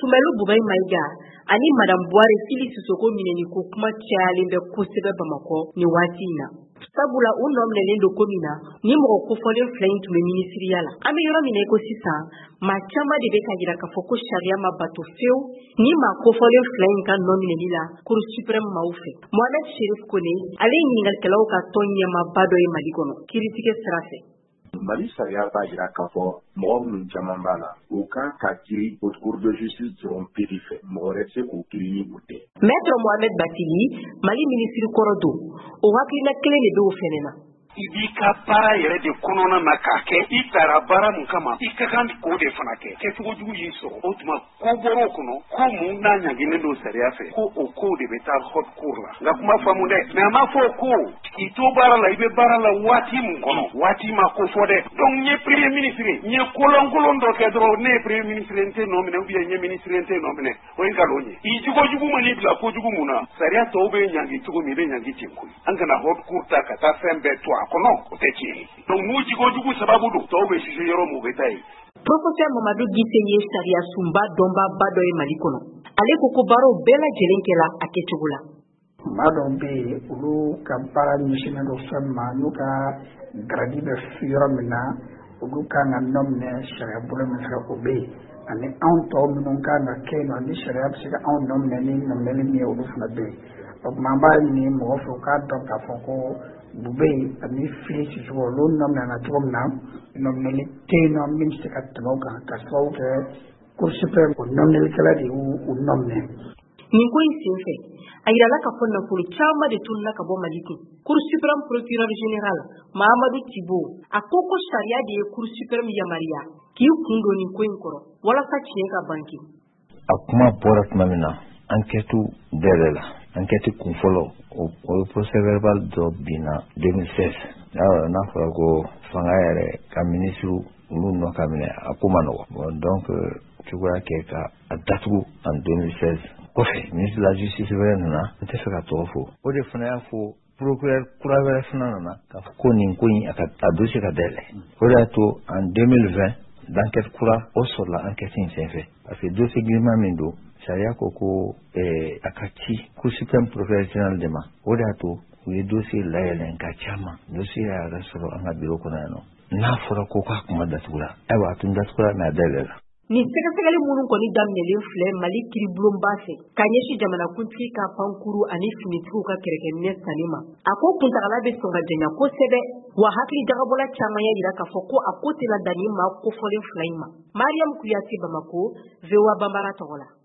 Sumelu Bubai Maiga ani Madame Boire Fili Sissoko mineni ko kuma cayalen bɛ kosɛbɛ Bamako ni waati in na. Sabula u nɔminɛlen do ko min na ni mɔgɔ kofɔlen fila in tun bɛ minisiriya la. An bɛ yɔrɔ min na ko sisan maa caman de bɛ ka jira k'a fɔ ko sariya ma bato fewu ni maa kofɔlen fila in ka nɔminɛli la Cour suprême maaw fɛ. Mohamed Cherif Kone ale ye ɲininkɛlaw ka tɔn ɲɛmaaba dɔ ye Mali kɔnɔ kiiritigɛ sira fɛ. Mali sariya b'a jira k'a fɔ mɔgɔ minnu caman b'a la u kan ka kiri haute cour de justice dɔrɔn peri fɛ mɔgɔ wɛrɛ tɛ se k'u kiri ni o tɛ. Maître Mohamed Batili Mali minisiri kɔrɔ don o hakilina kelen de bɛ o fɛnɛ na. I b'i ka baara yɛrɛ de kɔnɔna na k'a kɛ i taara baara mun kama i ka kan k'o de fana kɛ kɛcogo jugu y'i sɔrɔ o tuma ko bɔr'o kɔnɔ ko mun n'a ɲanginen don sariya fɛ ko o ko de bɛ taa haute cour la nka kuma faamu dɛ mais a ma fɔ ko i to baara la i bɛ baara la waati mun kɔnɔ waati ma ko fɔ dɛ donc n ye premier ministre n ye kolonkolon dɔ kɛ dɔrɔn ne ye premier ministre n tɛ nɔ minɛ ou bien n ye ministre n tɛ nɔ minɛ o ye nkalon ye i jogo jugu ma n'i bila kojugu mun na sariya tɔw bɛ ɲangi cogo min i bɛ ɲangi ten koyi an kana haute cour ta ka taa fɛn bɛɛ to a kɔnɔ o tɛ tiɲɛ donc n'u jogo jugu sababu don tɔw bɛ sise yɔrɔ mun u bɛ taa yen. Professeur Mamadou Gisse ye sariya sunba dɔnbaba dɔ ye Mali kɔnɔ ale ko ko baaraw bɛɛ lajɛlen kɛla a kɛcogo la. Maa dɔw bɛ yen olu ka baara ɲɛsinnen don fɛn ma n'u ka garadi bɛ yɔrɔ min na olu kan ka nɔ minɛ sariya bolo min fɛ o bɛ yen ani anw tɔw minnu kan ka kɛ yen nɔ ni sariya bɛ se ka anw nɔ minɛ ni nɔminɛli min ye olu fana bɛ yen o tuma an b'a ɲini mɔgɔ fɛ u k'a dɔn k'a fɔ ko Bube ani Fili Sissoko olu nɔminɛna cogo min na nɔminɛli tɛ yen nɔ min bɛ se ka tɛmɛ o kan ka sababu kɛ Cour suprême o nɔminɛlikɛla de y'u nɔminɛ. Nin ko in senfɛ a yirala k'a fɔ nafolo caman de tununa ka bɔ Mali kun. Cour suprême procureur général Mahamadou Thibo a ko sariya de ye Cour suprême yamariya k'i kun don nin ko in kɔrɔ walasa tiɲɛ ka banke. A kuma bɔra tuma min na enquête dɛrɛ la enquête kun fɔlɔ o ye procès verbal dɔ binna 2016 n'a fɔra ko fanga yɛrɛ ka ministre olu nɔ ka minɛ a ko ma nɔgɔ bon donc cogoya kɛ ka a datugu en 2016 kɔfɛ ministre de la justice wɛrɛ nana n tɛ fɛ ka tɔgɔ fɔ o de fana y'a fɔ procureur kura wɛrɛ fana nana k'a fɔ ko nin ko in a dossier ka dayɛlɛ o de y'a to en 2020 d'enquête kura o sɔrɔla enquête in senfɛ parce que dossier girinman min don sariya ko ko a ka ci Cour suprême procureur général de ma o de y'a to u ye dossier layɛlɛn ka caman dossier yɛrɛ sɔrɔ an ka bureau kɔnɔ yan nɔ n'a fɔra ko k'a kuma datugura ayiwa a tun datugura mais a dayɛlɛla. Nin sɛgɛsɛgɛli minnu kɔni daminɛlen filɛ Mali kiribulonba fɛ ka ɲɛsin jamanakuntigi ka pankuru ani finitigiw ka kɛrɛkɛminɛ sanni ma a ko kuntagala bɛ sɔn ka janya kosɛbɛ wa hakili jagabɔla caman y'a jira k'a fɔ ko a ko tɛna dan ni maa kofɔlen fila in ma. Mariam Kuyate Bamako VOA Bambara tɔgɔ la.